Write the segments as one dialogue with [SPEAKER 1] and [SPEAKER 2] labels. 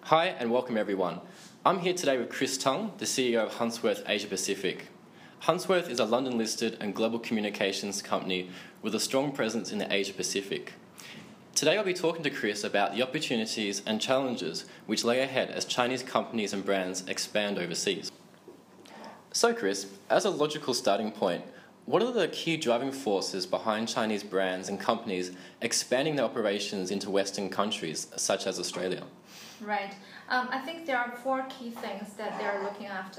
[SPEAKER 1] Hi and welcome everyone. I'm here today with Chris Tung, the CEO of Huntsworth Asia Pacific. Huntsworth is a London-listed and global communications company with a strong presence in the Asia Pacific. Today I'll be talking to Chris about the opportunities and challenges which lay ahead as Chinese companies and brands expand overseas. So Chris, as a logical starting point, what are the key driving forces behind Chinese brands and companies expanding their operations into Western countries such as Australia?
[SPEAKER 2] Right. I think there are four key things that they are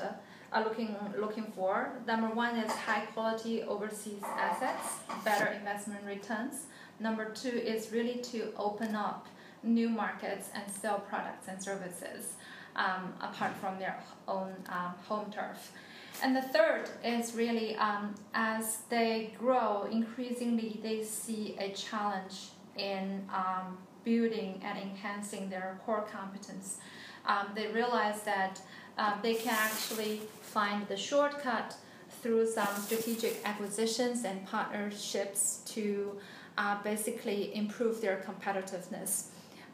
[SPEAKER 2] looking for. Number one is high quality overseas assets, better investment returns. Number two is really to open up new markets and sell products and services apart from their own home turf. And the third is really as they grow, increasingly they see a challenge in building and enhancing their core competence. They realize that they can actually find the shortcut through some strategic acquisitions and partnerships to basically improve their competitiveness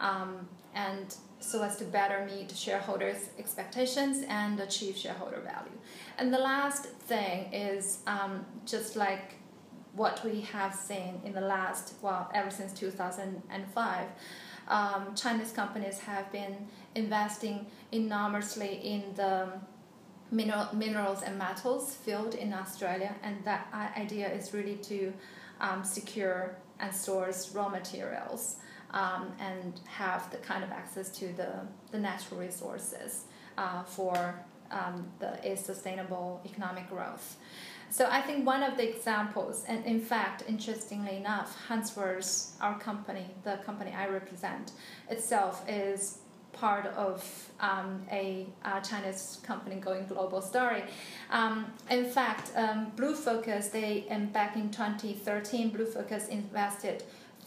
[SPEAKER 2] and so as to better meet shareholders' expectations and achieve shareholder value. And the last thing is just like what we have seen in the last, ever since 2005, Chinese companies have been investing enormously in the minerals and metals field in Australia, and that idea is really to secure and source raw materials and have the kind of access to the natural resources for a sustainable economic growth. So I think one of the examples, and in fact, interestingly enough, Huntsworth, our company, the company I represent, itself is part of a Chinese company going global story. In fact, Blue Focus, back in 2013, Blue Focus invested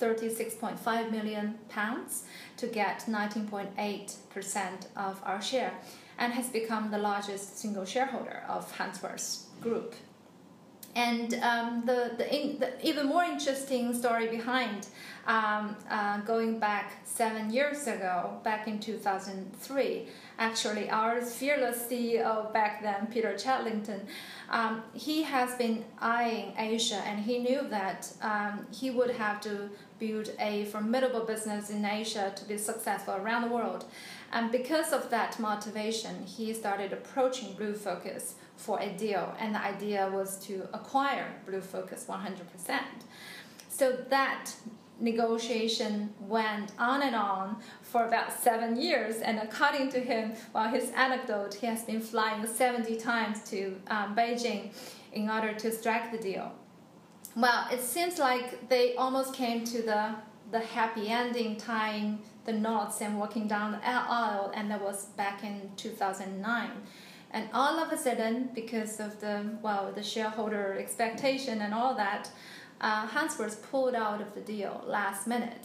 [SPEAKER 2] £36.5 million to get 19.8% of our share and has become the largest single shareholder of Huntsworth Group. And the even more interesting story behind going back 7 years ago, back in 2003, actually our fearless CEO back then, Peter Chadlington, he has been eyeing Asia, and he knew that he would have to build a formidable business in Asia to be successful around the world. And because of that motivation, he started approaching Blue Focus for a deal, and the idea was to acquire Blue Focus 100%. So that negotiation went on and on for about 7 years, and according to him, his anecdote, he has been flying 70 times to Beijing in order to strike the deal. Well, it seems like they almost came to the happy ending, tying the knots and walking down the aisle, and that was back in 2009. And all of a sudden, because of the shareholder expectation and all that, Huntsworth pulled out of the deal last minute.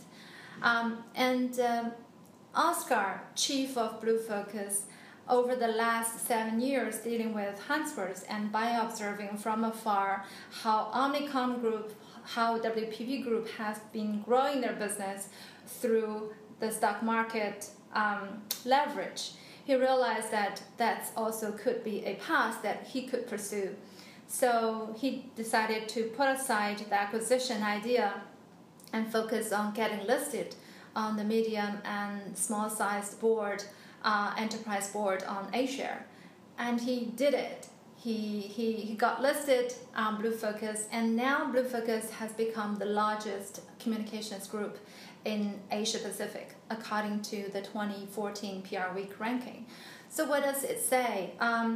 [SPEAKER 2] Oscar, chief of Blue Focus, over the last 7 years dealing with Huntsworth and by observing from afar how Omnicom Group, how WPP Group has been growing their business through the stock market leverage, he realized that also could be a path that he could pursue. So he decided to put aside the acquisition idea and focus on getting listed on the medium and small-sized board, enterprise board on A-share. And he did it. He got listed on Blue Focus, and now Blue Focus has become the largest communications group in Asia Pacific, according to the 2014 PR Week ranking. So what does it say?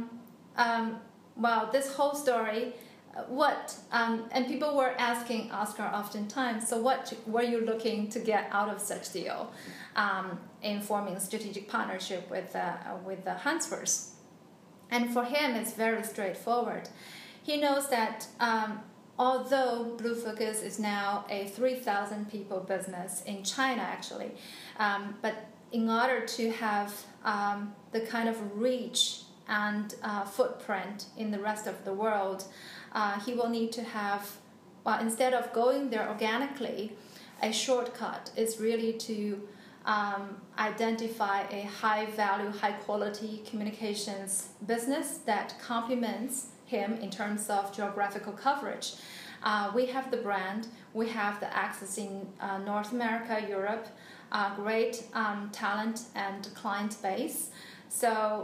[SPEAKER 2] This whole story, and people were asking Oscar oftentimes, so what were you looking to get out of such deal in forming a strategic partnership with the Huntsworth? And for him, it's very straightforward. He knows that although Blue Focus is now a 3,000 people business in China, actually, but in order to have the kind of reach and footprint in the rest of the world, he will need to have, instead of going there organically, a shortcut is really to identify a high-value, high-quality communications business that complements him in terms of geographical coverage. We have the brand, we have the access in North America, Europe, great talent and client base. So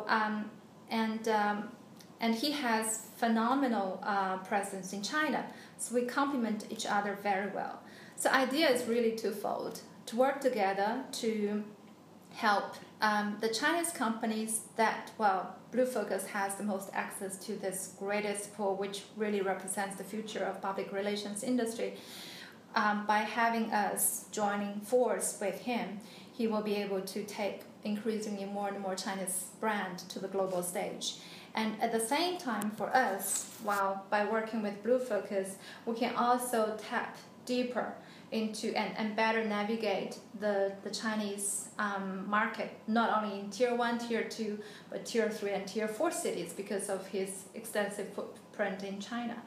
[SPEAKER 2] and he has phenomenal presence in China. So we complement each other very well. So idea is really twofold: to work together to help the Chinese companies that, BlueFocus has the most access to this greatest pool, which really represents the future of public relations industry. By having us joining force with him, he will be able to take increasingly more and more Chinese brand to the global stage. And at the same time, for us, by working with BlueFocus, we can also tap deeper into and better navigate the Chinese market, not only in Tier 1, Tier 2, but Tier 3 and Tier 4 cities because of his extensive footprint in China,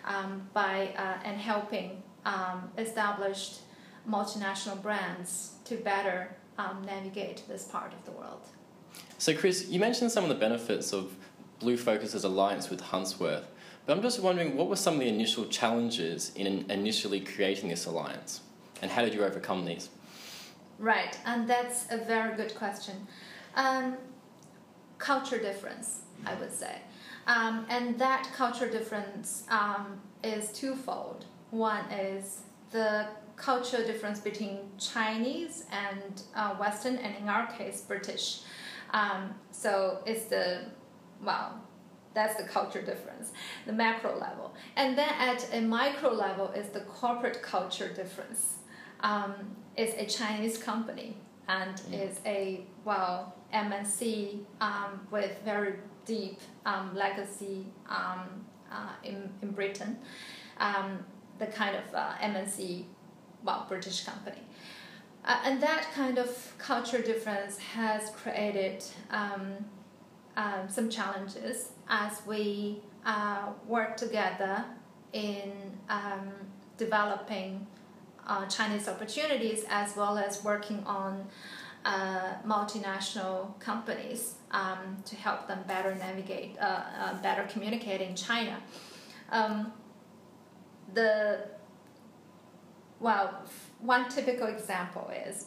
[SPEAKER 2] and helping established multinational brands to better navigate this part of the world.
[SPEAKER 1] So Chris, you mentioned some of the benefits of BlueFocus's alliance with Huntsworth, but I'm just wondering, what were some of the initial challenges in initially creating this alliance, and how did you overcome these?
[SPEAKER 2] Right, and that's a very good question. Culture difference, I would say. And that culture difference is twofold. One is the culture difference between Chinese and Western, and in our case, British. So it's that's the culture difference, the macro level. And then at a micro level is the corporate culture difference. It's a Chinese company and is a, MNC with very deep legacy in Britain, the kind of MNC, British company. And that kind of culture difference has created some challenges as we work together in developing Chinese opportunities, as well as working on multinational companies to help them better navigate, better communicate in China. One typical example is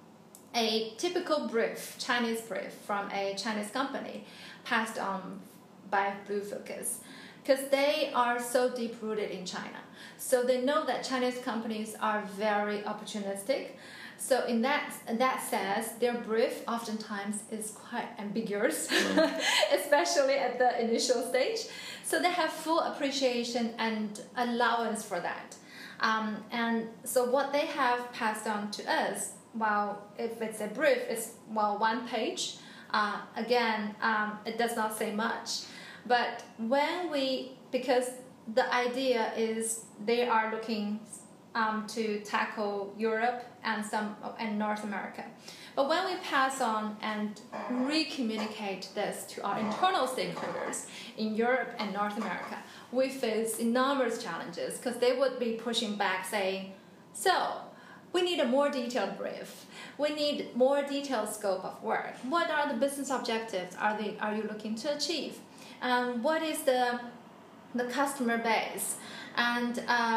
[SPEAKER 2] a typical brief, Chinese brief from a Chinese company passed on by BlueFocus, because they are so deep-rooted in China. So they know that Chinese companies are very opportunistic. So in that sense, their brief oftentimes is quite ambiguous, especially at the initial stage. So they have full appreciation and allowance for that. And so what they have passed on to us, if it's a brief, it's one page. Again, it does not say much. But because the idea is they are looking to tackle Europe and North America. But when we pass on and re-communicate this to our internal stakeholders in Europe and North America, we face enormous challenges because they would be pushing back saying, so we need a more detailed brief. We need more detailed scope of work. What are the business objectives are you looking to achieve? What is the customer base? And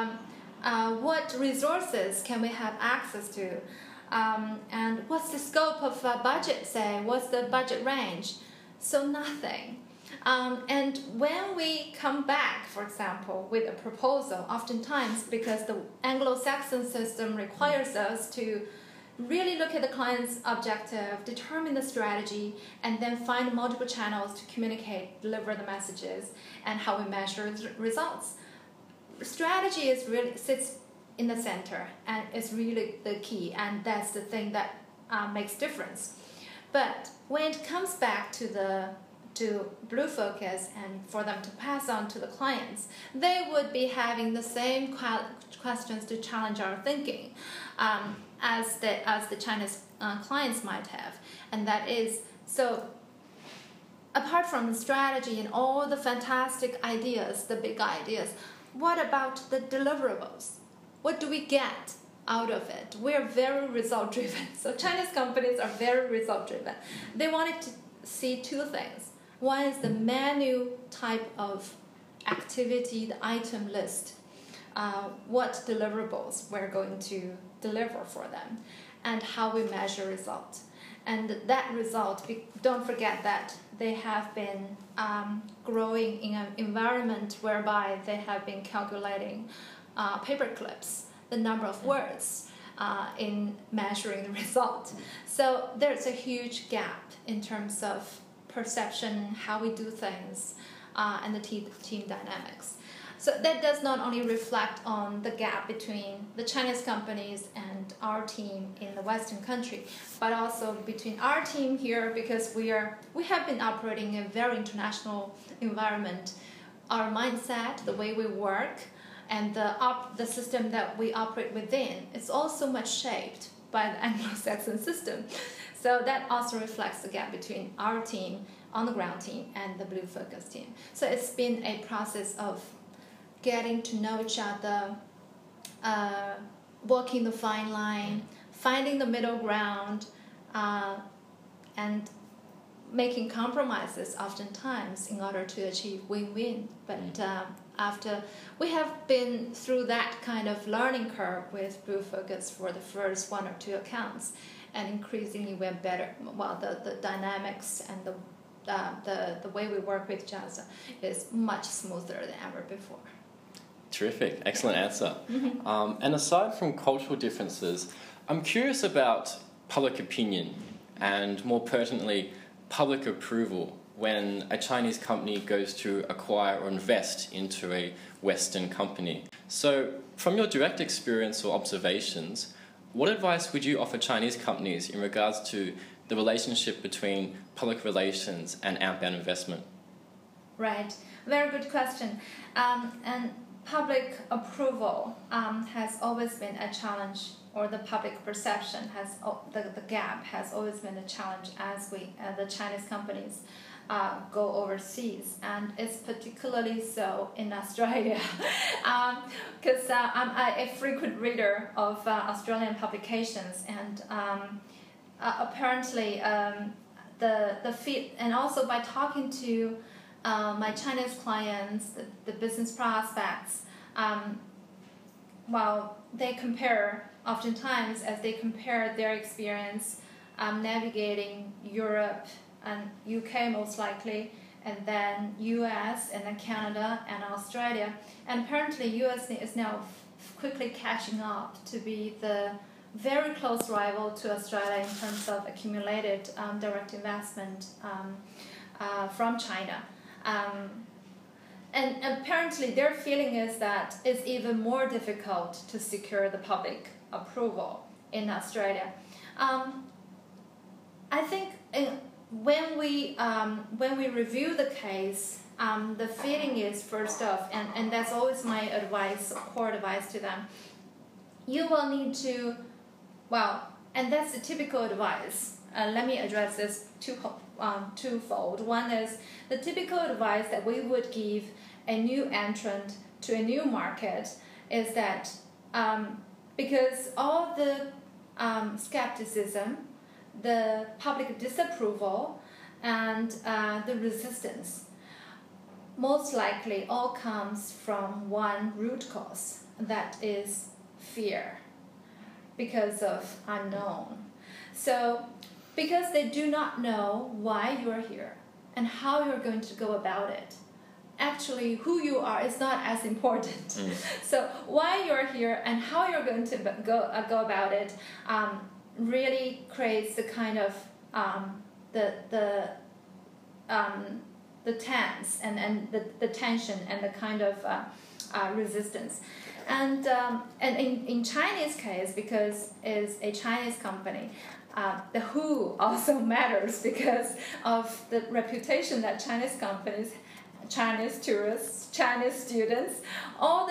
[SPEAKER 2] what resources can we have access to? And what's the scope of budget, say? What's the budget range? So nothing. And when we come back, for example, with a proposal, oftentimes because the Anglo-Saxon system requires us to really look at the client's objective, determine the strategy, and then find multiple channels to communicate, deliver the messages, and how we measure results. Strategy sits in the center and is really the key, and that's the thing that makes difference. But when it comes back to BlueFocus and for them to pass on to the clients, they would be having the same questions to challenge our thinking as the Chinese clients might have. And that is, so apart from the strategy and all the fantastic ideas, the big ideas, what about the deliverables? What do we get out of it. We're very result driven. So Chinese companies are very result driven. They wanted to see two things. One is the menu type of activity, the item list, what deliverables we're going to deliver for them, and how we measure result. And that result, don't forget that they have been growing in an environment whereby they have been calculating paper clips, the number of words in measuring the result. So there's a huge gap in terms of perception, how we do things, and the team dynamics. So that does not only reflect on the gap between the Chinese companies and our team in the Western country, but also between our team here, because we have been operating in a very international environment. Our mindset, the way we work, and the system that we operate within is also much shaped by the Anglo-Saxon system. So that also reflects the gap between our team, on-the-ground team, and the Blue Focus team. So it's been a process of getting to know each other, walking the fine line, finding the middle ground, and making compromises oftentimes in order to achieve win-win. But after we have been through that kind of learning curve with Blue Focus for the first one or two accounts, and increasingly we're better. Well, the dynamics and the way we work with each other is much smoother than ever before.
[SPEAKER 1] Terrific, excellent answer. And aside from cultural differences, I'm curious about public opinion and, more pertinently, public approval when a Chinese company goes to acquire or invest into a Western company. So, from your direct experience or observations, what advice would you offer Chinese companies in regards to the relationship between public relations and outbound investment?
[SPEAKER 2] Right, very good question. And public approval has always been a challenge, or the public perception has the gap has always been a challenge as the Chinese companies go overseas, and it's particularly so in Australia, because I'm a frequent reader of Australian publications, and apparently the feed, and also by talking to my Chinese clients, the business prospects, well, they compare, oftentimes as they compare their experience navigating Europe and UK most likely, and then US, and then Canada and Australia. And apparently US is now quickly catching up to be the very close rival to Australia in terms of accumulated direct investment from China. And apparently their feeling is that it's even more difficult to secure the public approval in Australia. I think when we review the case, the feeling is, first off, and that's always my advice, core advice to them, you will need to, well, and that's the typical advice. Let me address this twofold. One is the typical advice that we would give a new entrant to a new market is that because all the skepticism, the public disapproval, and the resistance most likely all comes from one root cause, that is fear, because of unknown. So because they do not know why you are here and how you're going to go about it. Actually, who you are is not as important. So why you're here and how you're going to go about it really creates the kind of the tense and the tension and the kind of resistance. And in Chinese case, because it's a Chinese company, the who also matters because of the reputation that Chinese companies, Chinese tourists, Chinese students, all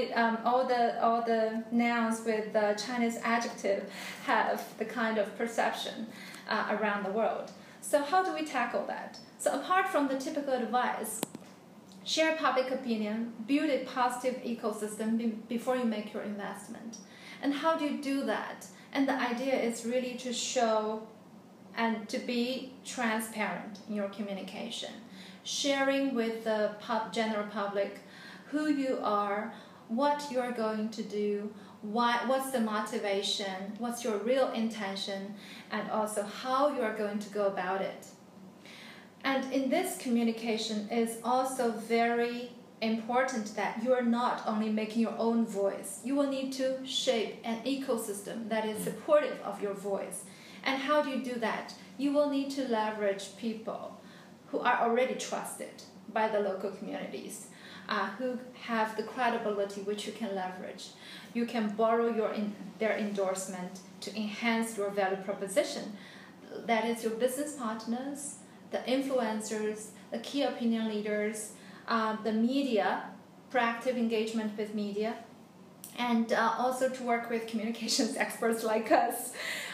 [SPEAKER 2] the nouns with the Chinese adjective have the kind of perception around the world. So how do we tackle that? So apart from the typical advice, share public opinion, build a positive ecosystem before you make your investment. And how do you do that? And the idea is really to show and to be transparent in your communication, sharing with the general public who you are, what you're going to do, what's the motivation, what's your real intention, and also how you are going to go about it. And in this communication is also very important that you are not only making your own voice. You will need to shape an ecosystem that is supportive of your voice. And how do you do that? You will need to leverage people who are already trusted by the local communities, who have the credibility which you can leverage. You can borrow their endorsement to enhance your value proposition. That is your business partners, the influencers, the key opinion leaders, the media, proactive engagement with media, and also to work with communications experts like us.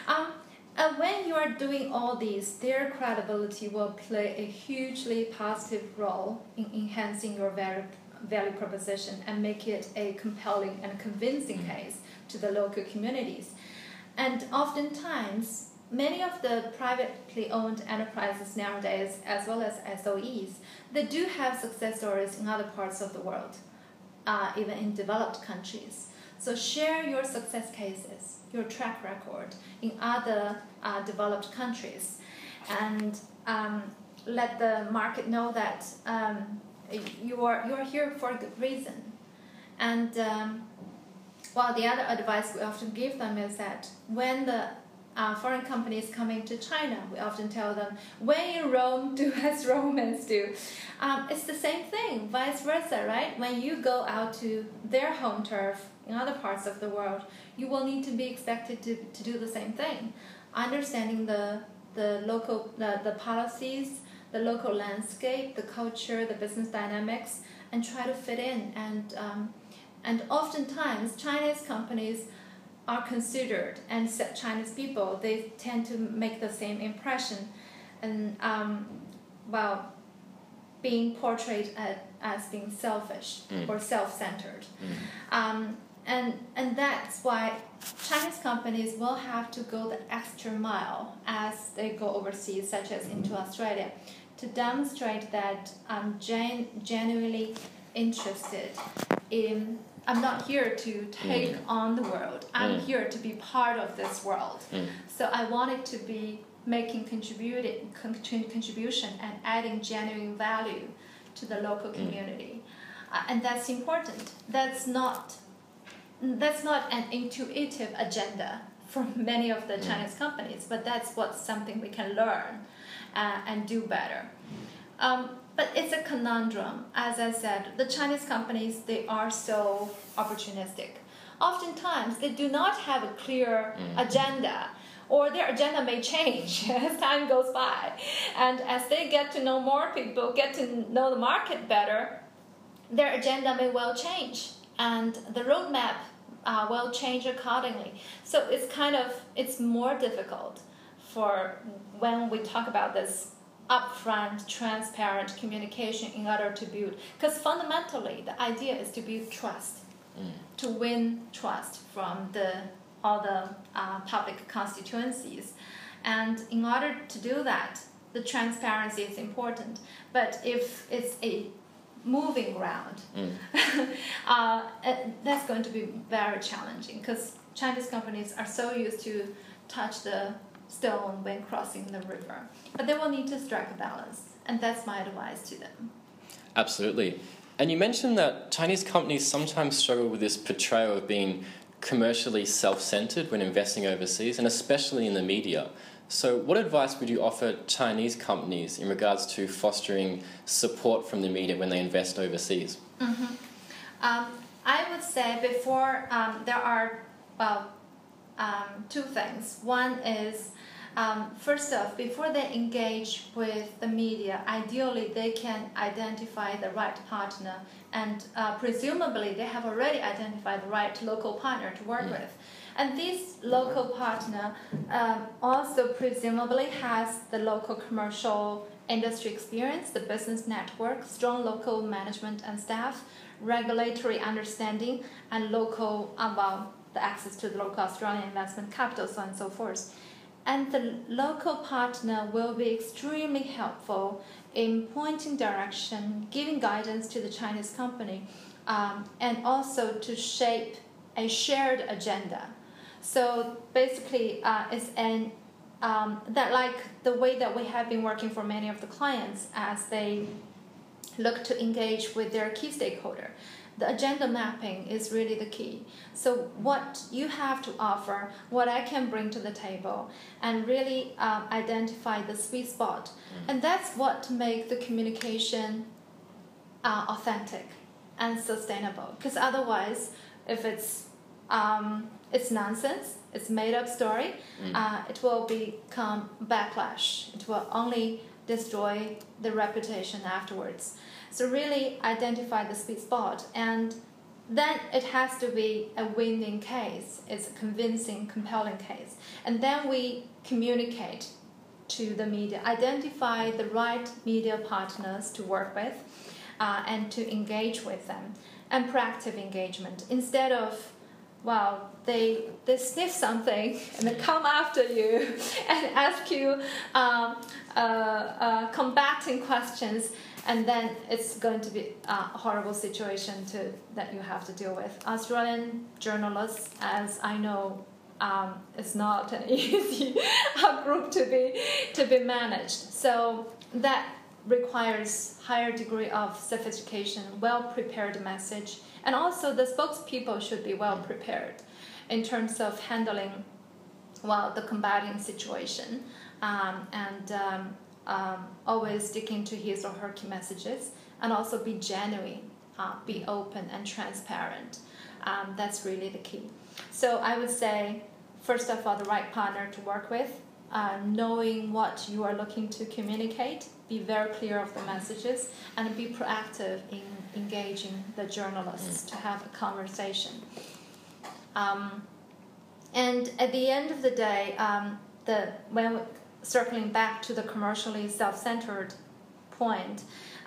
[SPEAKER 2] When you are doing all these, their credibility will play a hugely positive role in enhancing your value proposition and make it a compelling and convincing case to the local communities. And oftentimes, many of the privately owned enterprises nowadays, as well as SOEs, they do have success stories in other parts of the world, even in developed countries. So share your success cases, your track record in other developed countries, and let the market know that you are here for a good reason. And the other advice we often give them is that when the foreign companies coming to China, we often tell them, when in Rome, do as Romans do. It's the same thing, vice versa, right? When you go out to their home turf in other parts of the world, you will need to be expected to do the same thing. Understanding the local the policies, the local landscape, the culture, the business dynamics, and try to fit in. And oftentimes, Chinese companies are considered, and Chinese people, they tend to make the same impression, and being portrayed as being selfish or self-centered. And that's why Chinese companies will have to go the extra mile as they go overseas, such as into Australia, to demonstrate that I'm genuinely interested in, I'm not here to take on the world. I'm here to be part of this world. So I wanted to be making contribution and adding genuine value to the local community. And that's important. That's not an intuitive agenda from many of the Chinese companies, but that's something we can learn and do better. But it's a conundrum. As I said, the Chinese companies, they are so opportunistic. Oftentimes, they do not have a clear agenda, or their agenda may change as time goes by. And as they get to know more people, get to know the market better, their agenda may well change, and the roadmap will change accordingly. So it's more difficult for when we talk about this upfront, transparent communication in order to build, because fundamentally the idea is to build trust, to win trust from all the public constituencies. And in order to do that, the transparency is important. But if it's a moving ground, that's going to be very challenging, because Chinese companies are so used to touch the stone when crossing the river. But they will need to strike a balance, and that's my advice to them.
[SPEAKER 1] Absolutely. And you mentioned that Chinese companies sometimes struggle with this portrayal of being commercially self-centered when investing overseas, and especially in the media. So what advice would you offer Chinese companies in regards to fostering support from the media when they invest overseas?
[SPEAKER 2] I would say before there are two things. One is, first off, before they engage with the media, ideally they can identify the right partner, and presumably they have already identified the right local partner to work with. And this local partner also presumably has the local commercial industry experience, the business network, strong local management and staff, regulatory understanding, and local the access to the local Australian investment capital, so on and so forth. And the local partner will be extremely helpful in pointing direction, giving guidance to the Chinese company, and also to shape a shared agenda. So basically, it's that like the way that we have been working for many of the clients as they look to engage with their key stakeholder. The agenda mapping is really the key. So what you have to offer, what I can bring to the table, and really identify the sweet spot. And that's what makes the communication authentic and sustainable. Because otherwise, if it's nonsense, it's made-up story, it will become backlash. It will only destroy the reputation afterwards. So really identify the sweet spot, and then it has to be a win-win case. It's a convincing, compelling case. And then we communicate to the media, identify the right media partners to work with and to engage with them, and proactive engagement. Instead of, well, they sniff something and they come after you and ask you combating questions, and then it's going to be a horrible situation that you have to deal with. Australian journalists, as I know, is not an easy group to be managed. So that requires higher degree of sophistication, well-prepared message, and also the spokespeople should be well prepared in terms of handling, well, the combating situation, and always sticking to his or her key messages, and also be genuine, be open and transparent. That's really the key. So I would say, first of all, the right partner to work with, knowing what you are looking to communicate, be very clear of the messages, and be proactive in engaging the journalists to have a conversation. And at the end of the day, circling back to the commercially self-centered point,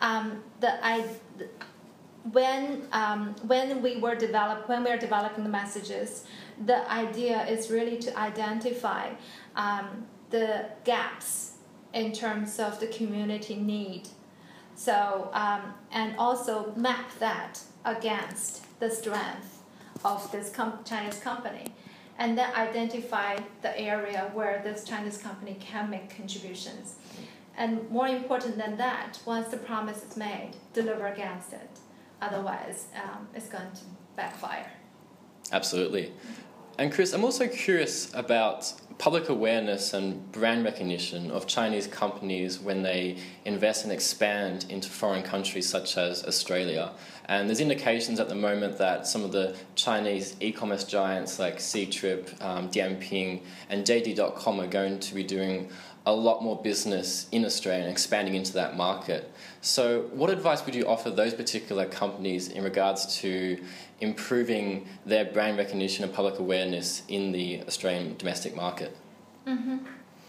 [SPEAKER 2] when we are developing the messages, the idea is really to identify the gaps in terms of the community need. So and also map that against the strength of this Chinese company, and then identify the area where this Chinese company can make contributions. And more important than that, once the promise is made, deliver against it. Otherwise, it's going to backfire.
[SPEAKER 1] Absolutely. And Chris, I'm also curious about public awareness and brand recognition of Chinese companies when they invest and expand into foreign countries such as Australia. And there's indications at the moment that some of the Chinese e-commerce giants like Ctrip, Dianping, and JD.com are going to be doing a lot more business in Australia and expanding into that market. So what advice would you offer those particular companies in regards to improving their brand recognition and public awareness in the Australian domestic market?
[SPEAKER 2] Mm-hmm.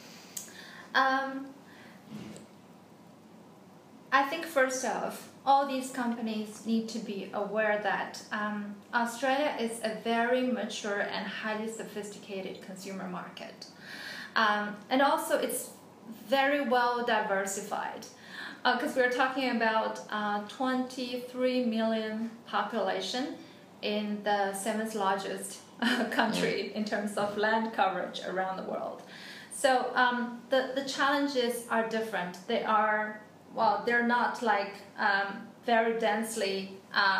[SPEAKER 2] I think first off, all these companies need to be aware that Australia is a very mature and highly sophisticated consumer market. And also it's very well diversified, because we're talking about 23 million population in the 7th largest country in terms of land coverage around the world. So the challenges are different. They're not like very densely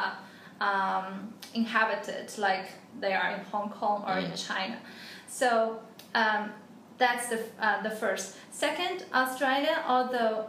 [SPEAKER 2] inhabited like they are in Hong Kong or in China. So that's the first. Second, Australia, although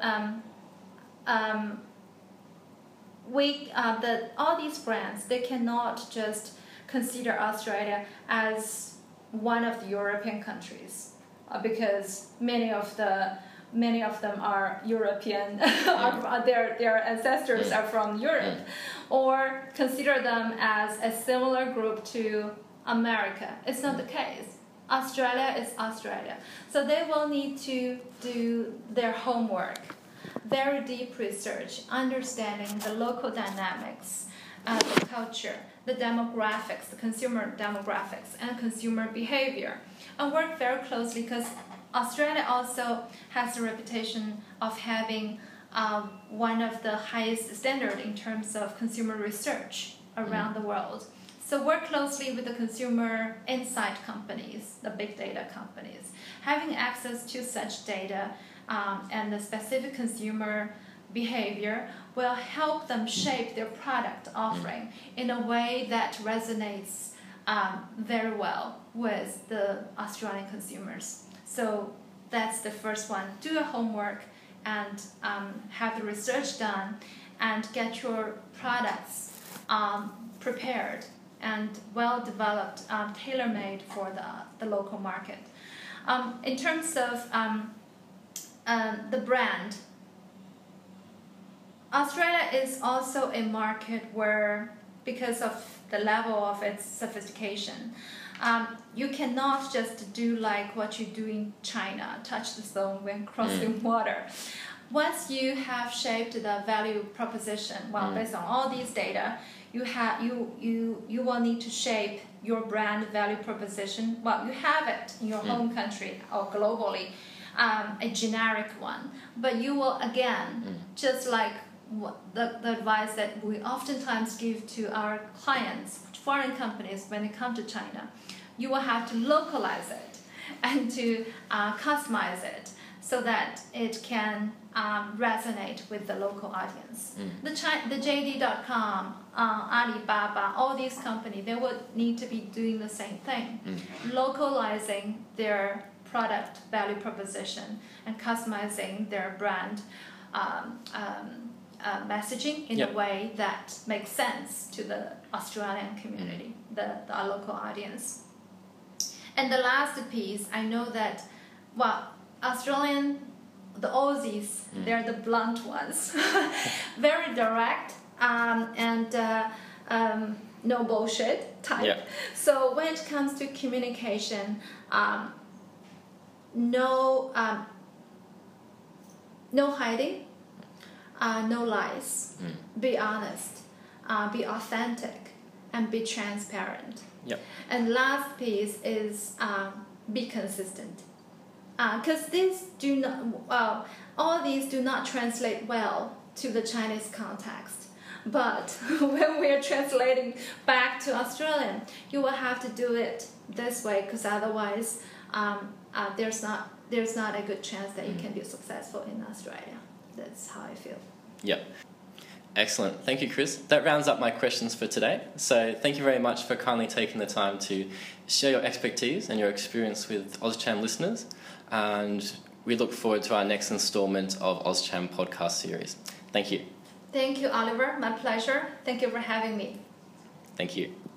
[SPEAKER 2] all these brands, they cannot just consider Australia as one of the European countries, because many of them are European, their ancestors are from Europe, or consider them as a similar group to America. It's not the case. Australia is Australia. So they will need to do their homework, very deep research, understanding the local dynamics, the culture, the demographics, the consumer demographics, and consumer behavior, and work very closely because Australia also has a reputation of having one of the highest standard in terms of consumer research around the world. So work closely with the consumer insight companies, the big data companies. Having access to such data and the specific consumer behavior will help them shape their product offering in a way that resonates very well with the Australian consumers. So that's the first one. Do your homework and have the research done and get your products prepared and well developed, tailor-made for the local market. In terms of the brand, Australia is also a market where, because of the level of its sophistication, you cannot just do like what you do in China, touch the stone when crossing water. Once you have shaped the value proposition, based on all these data, you will need to shape your brand value proposition. Well, you have it in your home country or globally, a generic one, but you will again, just like the advice that we oftentimes give to our clients, foreign companies, when they come to China, you will have to localize it and to customize it so that it can resonate with the local audience. The JD.com, Alibaba, all these companies, they would need to be doing the same thing, localizing their product value proposition and customizing their brand messaging in a way that makes sense to the Australian community, our local audience. And the last piece, I know that, the Aussies, they're the blunt ones, very direct and no bullshit type. Yeah. So when it comes to communication, no hiding, no lies. Be honest, be authentic, and be transparent.
[SPEAKER 1] Yep.
[SPEAKER 2] And last piece is be consistent. Because all these do not translate well to the Chinese context. But when we're translating back to Australian, you will have to do it this way, because otherwise there's not a good chance that you can be successful in Australia. That's how I feel.
[SPEAKER 1] Yep. Excellent. Thank you, Chris. That rounds up my questions for today. So thank you very much for kindly taking the time to share your expertise and your experience with OzCham listeners. And we look forward to our next installment of OzCham podcast series. Thank you.
[SPEAKER 2] Thank you, Oliver. My pleasure. Thank you for having me.
[SPEAKER 1] Thank you.